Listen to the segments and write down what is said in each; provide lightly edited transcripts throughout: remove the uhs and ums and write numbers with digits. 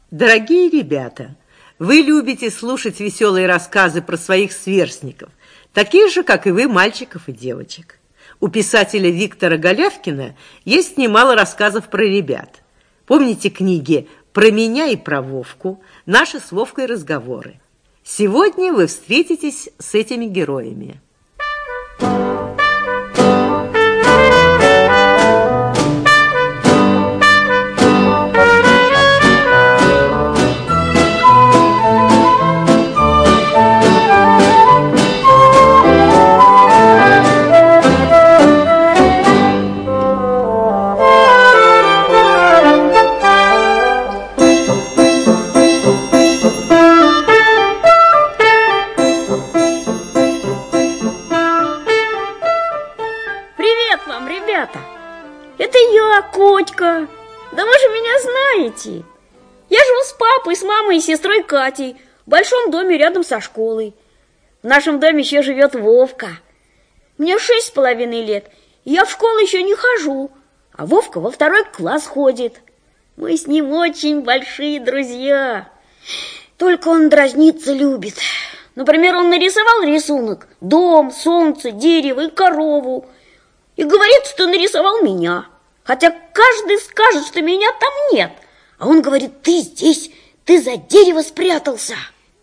Дорогие ребята, вы любите слушать веселые рассказы про своих сверстников, такие же, как и вы, мальчиков и девочек. У писателя Виктора Голявкина есть немало рассказов про ребят. Помните книги «Про меня и про Вовку», «Наши с Вовкой разговоры». Сегодня вы встретитесь с этими героями. Это я, Котька. Да вы же меня знаете. Я живу с папой, с мамой и сестрой Катей в большом доме рядом со школой. В нашем доме еще живет Вовка. Мне 6,5 лет, и я в школу еще не хожу, а Вовка во 2 класс ходит. Мы с ним очень большие друзья. Только он дразниться любит. Например, он нарисовал рисунок: дом, солнце, дерево и корову. И говорит, что нарисовал меня. Хотя каждый скажет, что меня там нет. А он говорит: ты здесь, ты за дерево спрятался.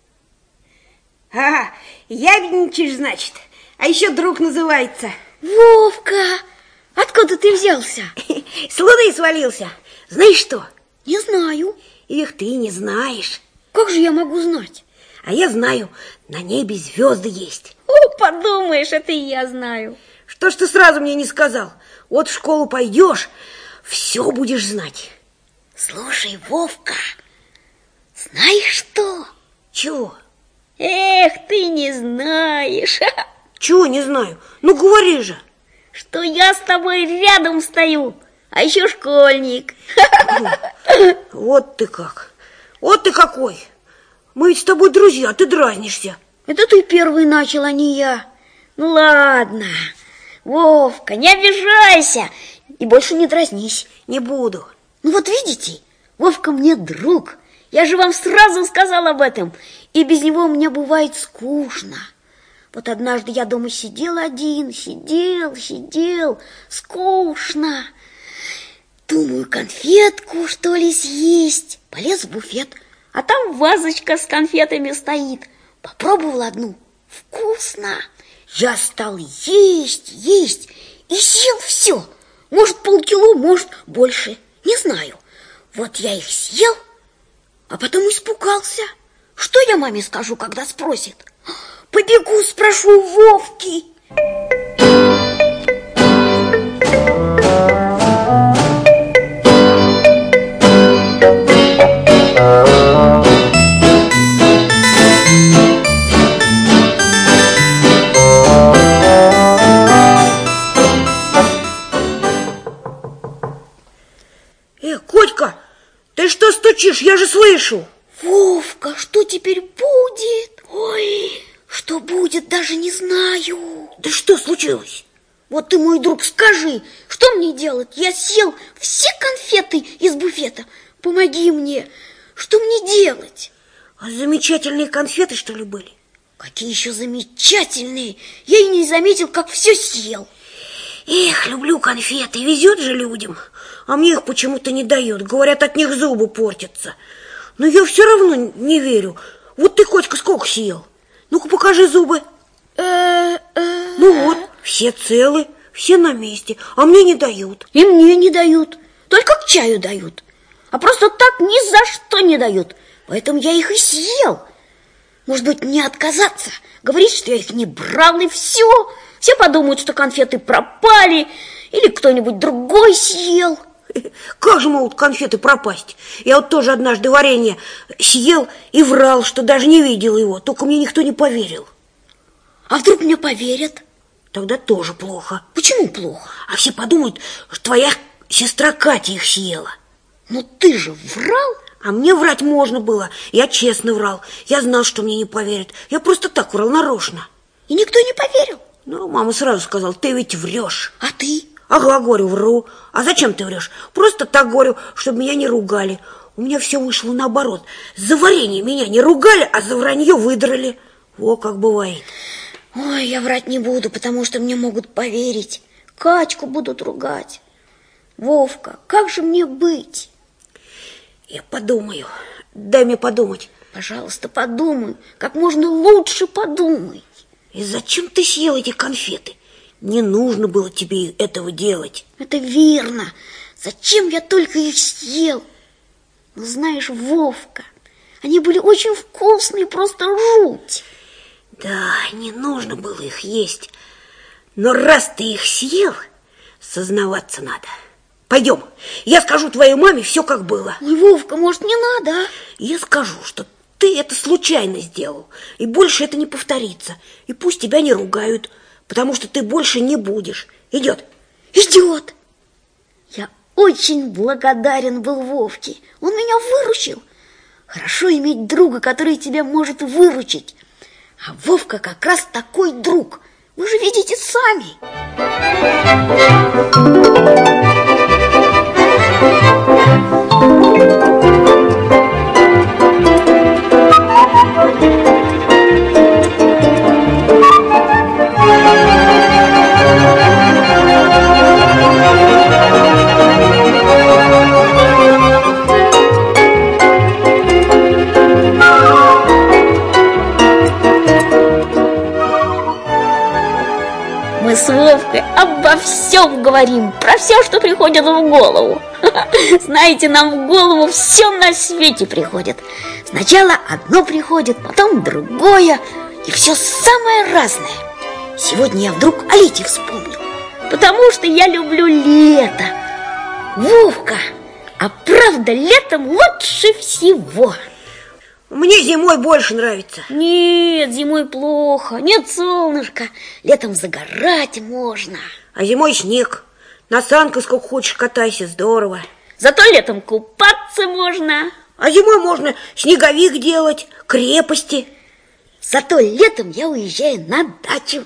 Ябедничаешь, значит. А еще друг называется. Вовка, откуда ты взялся? С луны свалился. Знаешь что? Не знаю. Их ты не знаешь. Как же я могу знать? А я знаю, на небе звезды есть. Подумаешь, это и я знаю. Что ж ты сразу мне не сказал? Вот в школу пойдешь, все будешь знать. Слушай, Вовка, знаешь что? Чего? Эх, ты не знаешь. Чего не знаю? Ну, говори же. Что я с тобой рядом стою, а еще школьник. Вот ты как. Вот ты какой. Мы ведь с тобой друзья, ты дразнишься. Это ты первый начал, а не я. Ну, ладно. Вовка, не обижайся и больше не дразнись. Не буду. Ну вот видите, Вовка мне друг. Я же вам сразу сказал об этом. И без него мне бывает скучно. Вот однажды я дома сидел один, сидел, скучно. Думаю, конфетку, что ли, съесть. Полез в буфет, а там вазочка с конфетами стоит. Попробовал одну. Вкусно. Я стал есть и съел все. Может, полкило, может, больше, не знаю. Вот я их съел, а потом испугался. Что я маме скажу, когда спросит? Побегу, спрошу у Вовки. Котька, ты что стучишь? Я же слышу. Вовка, что теперь будет? Ой, что будет, даже не знаю. Да что случилось? Вот ты, мой друг, скажи, что мне делать? Я съел все конфеты из буфета. Помоги мне, что мне делать? А замечательные конфеты, что ли, были? Какие еще замечательные? Я и не заметил, как все съел. Эх, люблю конфеты, везет же людям. А мне их почему-то не дают. Говорят, от них зубы портятся. Но я все равно не верю. Вот ты, Котька, сколько съел? Ну-ка, покажи зубы. Ну вот, все целы, все на месте. А мне не дают. И мне не дают. Только к чаю дают. А просто так ни за что не дают. Поэтому я их и съел. Может быть, не отказаться? Говорить, что я их не брал, и все. Все подумают, что конфеты пропали. Или кто-нибудь другой съел. Как же могут конфеты пропасть? Я вот тоже однажды варенье съел и врал, что даже не видел его. Только мне никто не поверил. А вдруг мне поверят? Тогда тоже плохо. Почему плохо? А все подумают, что твоя сестра Катя их съела. Но ты же врал. А мне врать можно было. Я честно врал. Я знал, что мне не поверят. Я просто так врал нарочно. И никто не поверил? Ну, мама сразу сказала: ты ведь врешь. А ты? Ага, говорю, вру. А зачем ты врешь? Просто так говорю, чтобы меня не ругали. У меня все вышло наоборот. За варенье меня не ругали, а за вранье выдрали. Во как бывает. Ой, я врать не буду, потому что мне могут поверить. Катьку будут ругать. Вовка, как же мне быть? Я подумаю. Дай мне подумать. Пожалуйста, подумай. Как можно лучше подумай. И зачем ты съел эти конфеты? Не нужно было тебе этого делать. Это верно. Зачем я только их съел? Но знаешь, Вовка, они были очень вкусные, просто жуть. Да, не нужно было их есть. Но раз ты их съел, сознаваться надо. Пойдем, я скажу твоей маме все, как было. Ой, Вовка, может, не надо, а? Я скажу, что ты это случайно сделал, и больше это не повторится. И пусть тебя не ругают, потому что ты больше не будешь. Идет? Идет. Я очень благодарен был Вовке. Он меня выручил. Хорошо иметь друга, который тебя может выручить. А Вовка как раз такой друг. Вы же видите сами. Мы с Вовкой обо всем говорим, про все, что приходит в голову. Знаете, нам в голову все на свете приходит. Сначала одно приходит, потом другое, и все самое разное. Сегодня я вдруг о лете вспомнил, потому что я люблю лето. Вовка, а правда, летом лучше всего. Мне зимой больше нравится. Нет, зимой плохо, нет солнышка. Летом загорать можно. А зимой снег. На санках сколько хочешь катайся, здорово. Зато летом купаться можно. А зимой можно снеговик делать, крепости. Зато летом я уезжаю на дачу.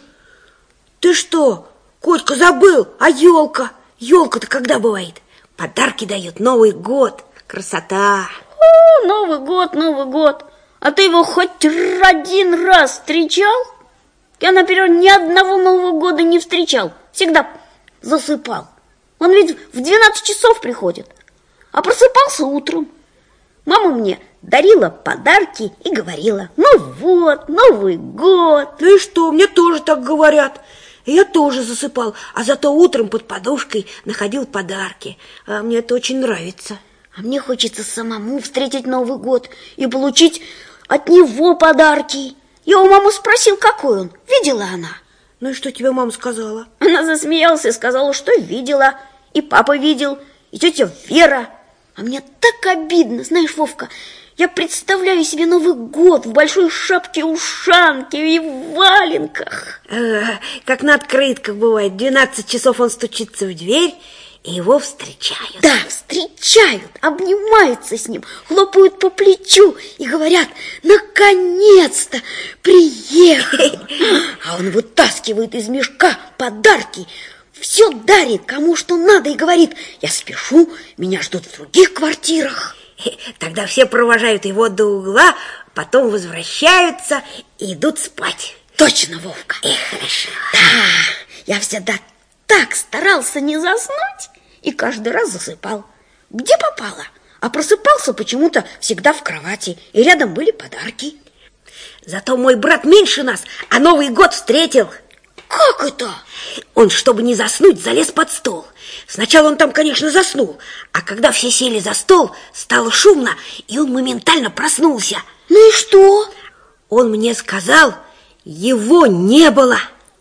Ты что, Котька, забыл? А елка? Елка-то когда бывает? Подарки дает, Новый год. Красота. О, Новый год. А ты его хоть один раз встречал? Я, например, ни одного Нового года не встречал. Всегда засыпал. Он ведь в 12 часов приходит. А просыпался утром. Мама мне дарила подарки и говорила: ну вот, Новый год. Ну и что, мне тоже так говорят. Я тоже засыпал, а зато утром под подушкой находил подарки. А мне это очень нравится. А мне хочется самому встретить Новый год и получить от него подарки. Я у мамы спросил, какой он. Видела она? Ну и что тебе мама сказала? Она засмеялась и сказала, что видела. И папа видел, и тетя Вера. А мне так обидно, знаешь, Вовка. Я представляю себе Новый год в большой шапке-ушанке и в валенках. Как на открытках бывает. В 12 часов он стучится в дверь, и его встречают. Да, встречают, обнимаются с ним, хлопают по плечу и говорят: наконец-то приехал. А он вытаскивает из мешка подарки, все дарит, кому что надо, и говорит: я спешу, меня ждут в других квартирах. Тогда все провожают его до угла, потом возвращаются и идут спать. Точно, Вовка. Хорошо. Да, я всегда так старался не заснуть и каждый раз засыпал. Где попало? А просыпался почему-то всегда в кровати, и рядом были подарки. Зато мой брат меньше нас, а Новый год встретил. Как это? Он, чтобы не заснуть, залез под стол. Сначала он там, конечно, заснул, а когда все сели за стол, стало шумно, и он моментально проснулся. Ну и что? Он мне сказал, его не было.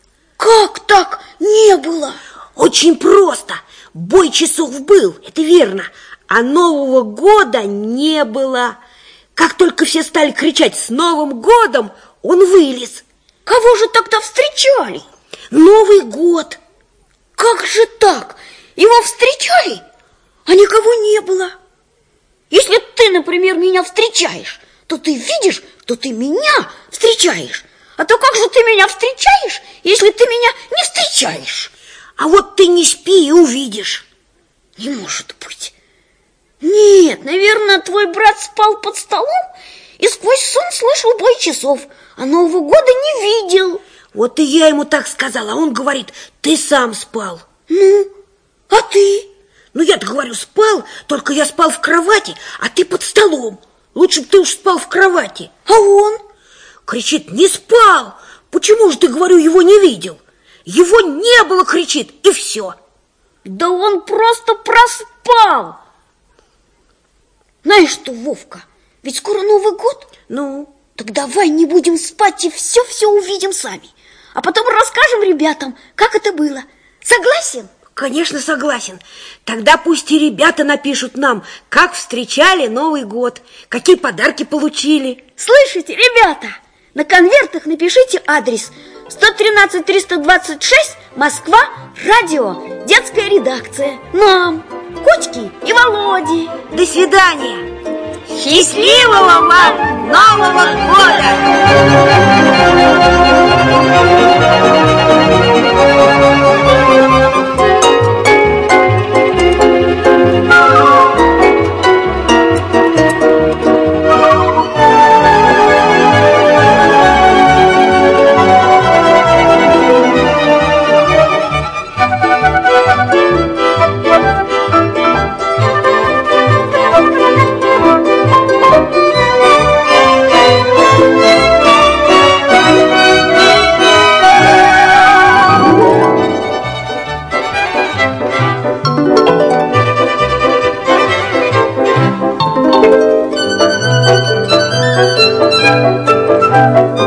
Как так не было? Очень просто. Бой часов был, это верно, а Нового года не было. Как только все стали кричать «С Новым годом!», он вылез. Кого же тогда встречали? Новый год. Как же так? Его встречали, а никого не было. Если ты, например, меня встречаешь, то ты видишь, что ты меня встречаешь. А то как же ты меня встречаешь, если ты меня не встречаешь? А вот ты не спи и увидишь. Не может быть. Нет, наверное, твой брат спал под столом и сквозь сон слышал бой часов, а Нового года не видел. Вот и я ему так сказала, а он говорит, ты сам спал. Ну, а ты? Ну, я-то говорю, спал, только я спал в кровати, а ты под столом. Лучше бы ты уж спал в кровати. А он? Кричит, не спал. Почему же ты, говорю, его не видел? Его не было, кричит, и все. Да он просто проспал. Знаешь что, Вовка, ведь скоро Новый год. Ну? Так давай не будем спать и все увидим сами. А потом расскажем ребятам, как это было. Согласен? Конечно, согласен. Тогда пусть и ребята напишут нам, как встречали Новый год, какие подарки получили. Слышите, ребята? На конвертах напишите адрес 113-326, Москва, радио, детская редакция. Нам, Котьке и Володе. До свидания. Счастливого вам Нового года.